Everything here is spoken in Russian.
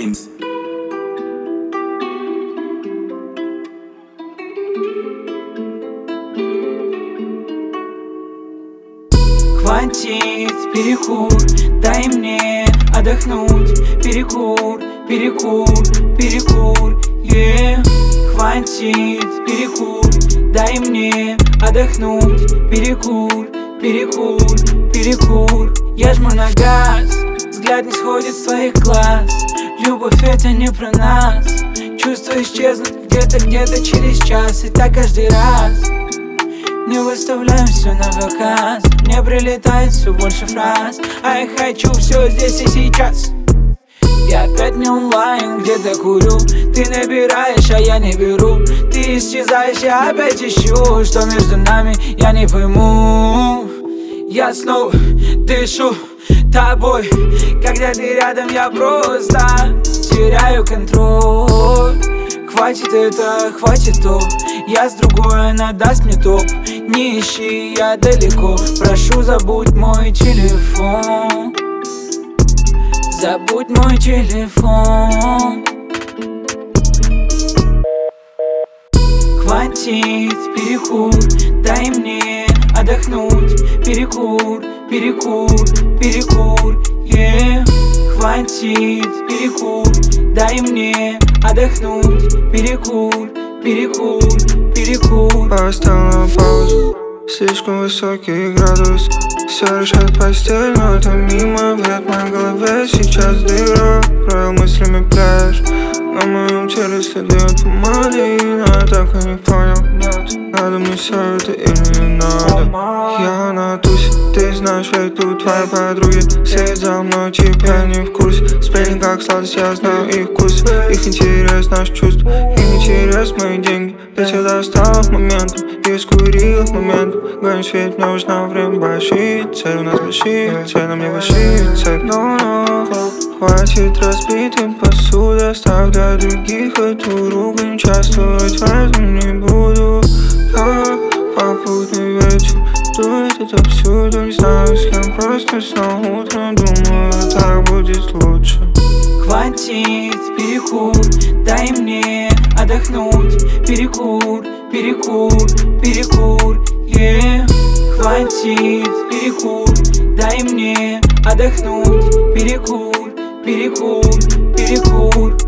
Хватит перекур, дай мне отдохнуть. Перекур, перекур, перекур, Хватит перекур, дай мне отдохнуть. Перекур, перекур, перекур. Я жму на газ, взгляд не сходит с твоих глаз. Любовь это не про нас. Чувства исчезнут где-то через час. И так каждый раз. Не выставляем все на заказ. Мне прилетает все больше фраз. А я хочу все здесь и сейчас. Я опять не онлайн, где-то курю. Ты набираешь, а я не беру. Ты исчезаешь, я опять ищу. Что между нами, я не пойму. Я снова дышу тобой. Когда ты рядом, я просто теряю контроль. Хватит это, хватит то. Я с другой, она даст мне топ. Не ищи, я далеко. Прошу, забудь мой телефон. Забудь мой телефон. Хватит перекур, дай мне отдохнуть. Перекур, перекур, перекур, Хватит перекур, дай мне отдохнуть. Перекур, перекур, перекур. Поставил на паузу, слишком высокий градус. Все решает постель, но это мимо. В моей голове сейчас дыра. Провел мыслями пляж. На моем теле следы от помады. Но я так и не понял, надо мне все это или не надо. Я на тусе, ты знаешь, ведь тут твои подруги сидят за мной, типа я не в курсе. Сплетни как сладость, я знаю их вкус. Их интерес, наш чувства, их интерес, мои деньги. Ведь я достал моментом и скурил момент. Гоню свет, мне нужно время. Большие цели у нас большие, цель на мне большие цель. Но хватит разбитым посуды. Оставь для других эту ругань. Участвовать в этом не буду. Я попутный вечер, дует отовсюду. Не знаю с кем, просто снова утром думаю, так будет лучше. Хватит перекур, дай мне отдохнуть. Перекур, перекур, перекур, Хватит перекур, дай мне отдохнуть. Перекур, перекур, перекур.